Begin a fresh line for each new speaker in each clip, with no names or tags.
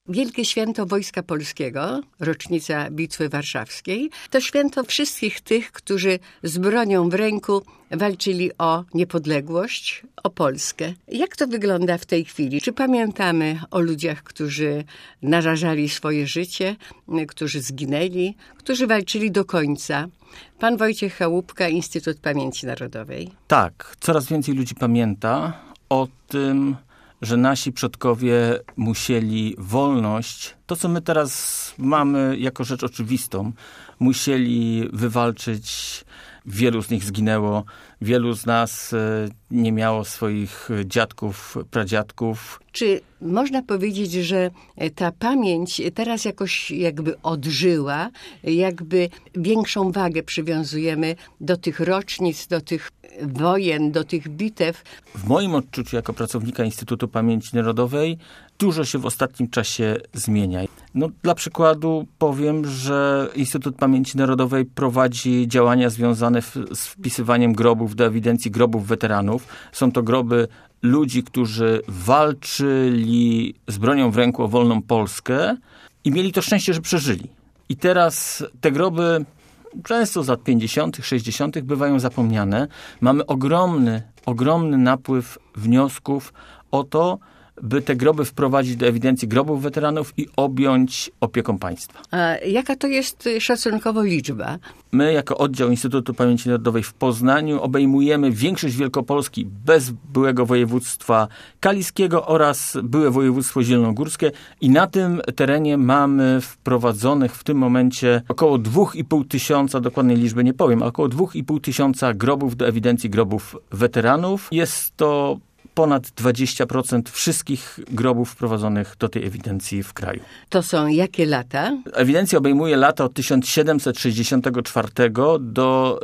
Wielkie Święto Wojska Polskiego, rocznica Bitwy Warszawskiej, to święto wszystkich tych, którzy z bronią w ręku walczyli o niepodległość, o Polskę. Jak to wygląda w tej chwili? Czy pamiętamy o ludziach, którzy narażali swoje życie, którzy zginęli, którzy walczyli do końca? Pan Wojciech Chałupka, Instytut Pamięci Narodowej.
Tak, coraz więcej ludzi pamięta o tym, że nasi przodkowie musieli wolność, to co my teraz mamy jako rzecz oczywistą, musieli wywalczyć. Wielu z nich zginęło, wielu z nas nie miało swoich dziadków, pradziadków.
Czy można powiedzieć, że ta pamięć teraz jakoś jakby odżyła, jakby większą wagę przywiązujemy do tych rocznic, do tych wojen, do tych bitew?
W moim odczuciu jako pracownika Instytutu Pamięci Narodowej dużo się w ostatnim czasie zmienia. Dla przykładu powiem, że Instytut Pamięci Narodowej prowadzi działania związane z wpisywaniem grobów do ewidencji grobów weteranów. Są to groby ludzi, którzy walczyli z bronią w ręku o wolną Polskę i mieli to szczęście, że przeżyli. I teraz te groby często z lat 50., 60. bywają zapomniane. Mamy ogromny napływ wniosków o to, by te groby wprowadzić do ewidencji grobów weteranów i objąć opieką państwa.
A jaka to jest szacunkowo liczba?
My jako oddział Instytutu Pamięci Narodowej w Poznaniu obejmujemy większość Wielkopolski bez byłego województwa kaliskiego oraz byłe województwo zielonogórskie i na tym terenie mamy wprowadzonych w tym momencie około 2,5 tysiąca, dokładnej liczby nie powiem, około 2,5 tysiąca grobów do ewidencji grobów weteranów. Jest to ponad 20% wszystkich grobów wprowadzonych do tej ewidencji w kraju.
To są jakie lata?
Ewidencja obejmuje lata od 1764 do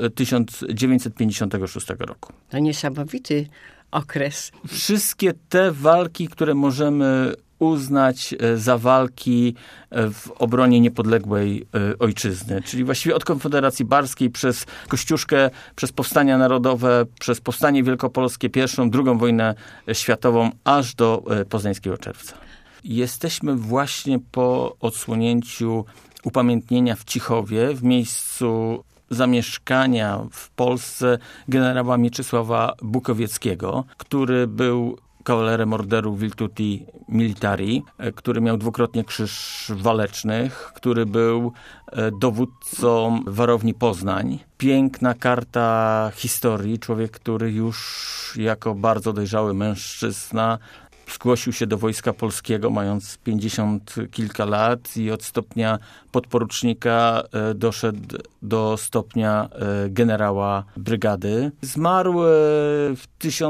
1956 roku.
To niesamowity okres.
Wszystkie te walki, które możemy uznać za walki w obronie niepodległej ojczyzny. Czyli właściwie od Konfederacji Barskiej przez Kościuszkę, przez powstania narodowe, przez powstanie wielkopolskie, pierwszą, drugą wojnę światową, aż do Poznańskiego Czerwca. Jesteśmy właśnie po odsłonięciu upamiętnienia w Cichowie, w miejscu zamieszkania w Polsce generała Mieczysława Bukowieckiego, który był kawalerem Orderu Virtuti Militari, który miał dwukrotnie Krzyż Walecznych, który był dowódcą Warowni Poznań. Piękna karta historii, człowiek, który już jako bardzo dojrzały mężczyzna zgłosił się do Wojska Polskiego, mając 50 kilka lat i od stopnia podporucznika doszedł do stopnia generała brygady. Zmarł w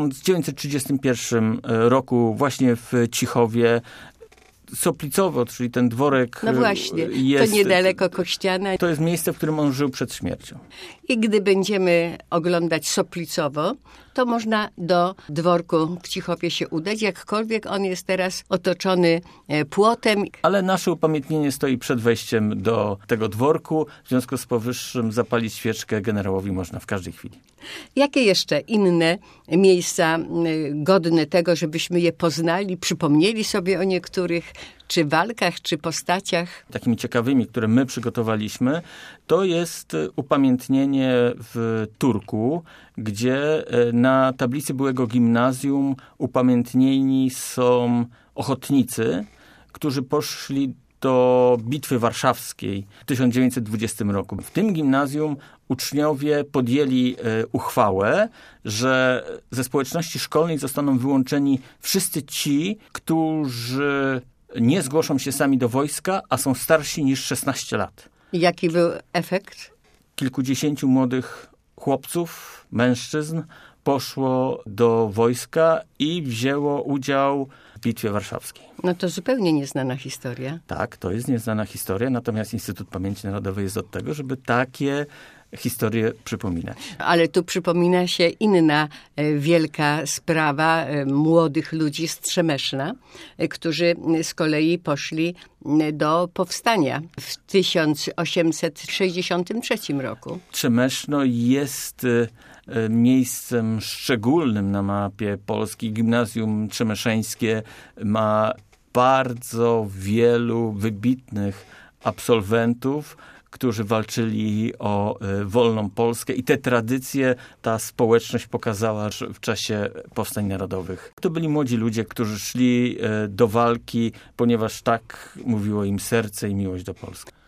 1931 roku właśnie w Cichowie. Soplicowo, czyli ten dworek
No właśnie,
jest,
to niedaleko Kościana.
To jest miejsce, w którym on żył przed śmiercią.
I gdy będziemy oglądać Soplicowo, to można do dworku w Cichowie się udać, jakkolwiek on jest teraz otoczony płotem.
Ale nasze upamiętnienie stoi przed wejściem do tego dworku. W związku z powyższym zapalić świeczkę generałowi można w każdej chwili.
Jakie jeszcze inne miejsca godne tego, żebyśmy je poznali, przypomnieli sobie o niektórych, czy walkach, czy postaciach?
Takimi ciekawymi, które my przygotowaliśmy, to jest upamiętnienie w Turku, gdzie na tablicy byłego gimnazjum upamiętnieni są ochotnicy, którzy poszli do Bitwy Warszawskiej w 1920 roku. W tym gimnazjum uczniowie podjęli uchwałę, że ze społeczności szkolnej zostaną wyłączeni wszyscy ci, którzy nie zgłoszą się sami do wojska, a są starsi niż 16 lat.
Jaki był efekt?
Kilkudziesięciu młodych chłopców, mężczyzn poszło do wojska i wzięło udział w Bitwie Warszawskiej.
No to zupełnie nieznana historia.
Tak, to jest nieznana historia, natomiast Instytut Pamięci Narodowej jest od tego, żeby takie historię przypominać.
Ale tu przypomina się inna wielka sprawa młodych ludzi z Trzemeszna, którzy z kolei poszli do powstania w 1863 roku.
Trzemeszno jest miejscem szczególnym na mapie Polski. Gimnazjum Trzemeszeńskie ma bardzo wielu wybitnych absolwentów, którzy walczyli o wolną Polskę i te tradycje ta społeczność pokazała w czasie powstań narodowych. To byli młodzi ludzie, którzy szli do walki, ponieważ tak mówiło im serce i miłość do Polski.